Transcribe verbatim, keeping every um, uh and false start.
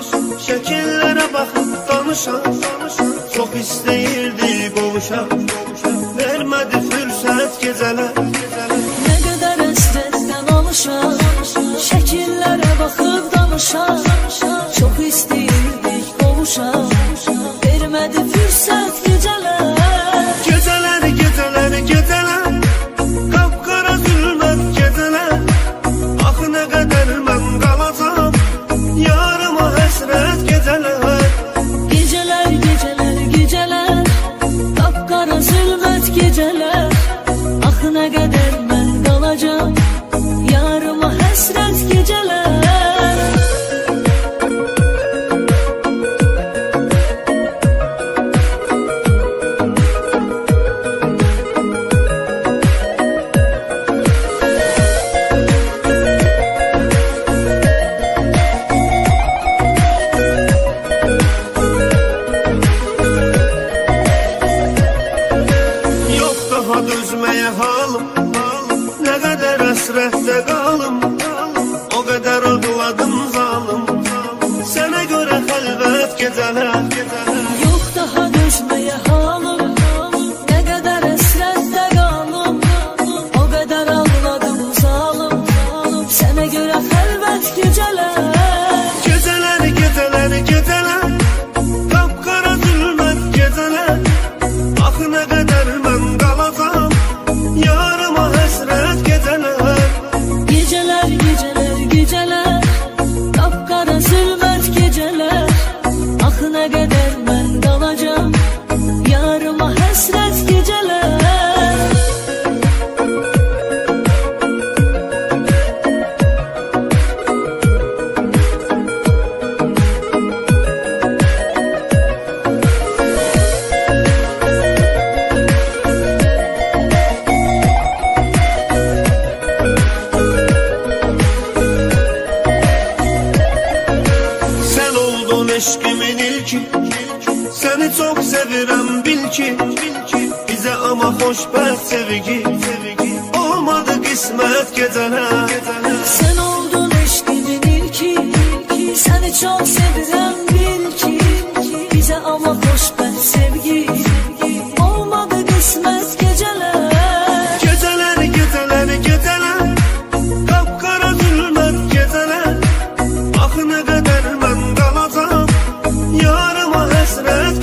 şəkillərə baxıb danışan. Çox istəyirdi qovuşan, vermədi fürsət gecələr. Nə qədər əsrətdən alışan, şəkillərə baxıb danışan. Çox istəyirdik qovuşan, vermədi fürsət gecələr. Gecələr, gecələr, gecələr, qapqara zülmət gecələr. Axı nə qədər mən qalacam, yarıma həsrət gecələr. Gecələr, gecələr, gecələr, qapqara zülmət gecələr. Axı nə qədər mən qalacam, yarıma həsrət gecələr. Dözməyə halım, nə qədər əsrətdə qalım, o qədər ağladım zalım, sənə görə xəlvət gecələr. Yox daha dözməyə halım, nə qədər əsrətdə qalım, o qədər ağladım zalım, sənə görə xəlvət gecələr. Gecələr, gecələr, gecələr, qapqara zülmət gecələr. Axı nə qədər mən qalacam, yarıma həsrət gecələr. Gecələr, gecələr, gecələr, qapqara zülmət gecələr. Axı nə qədər mən qalacam, yarıma həsrət gecələr. Eşqimin ilki, səni çox sevirəm bil ki, bizə amma xoşbəxt sevgi, olmadı qismət gecələr. Sən oldun eşqimin ilki, səni çox sevirəm bil ki, bizə amma xoşbəxt sevgi, olmadı qismət gecələr. Gecələr, gecələr, gecələr, qapqara zülmət gecələr. Axı nə qədər mən qalacam, yarıma həsrət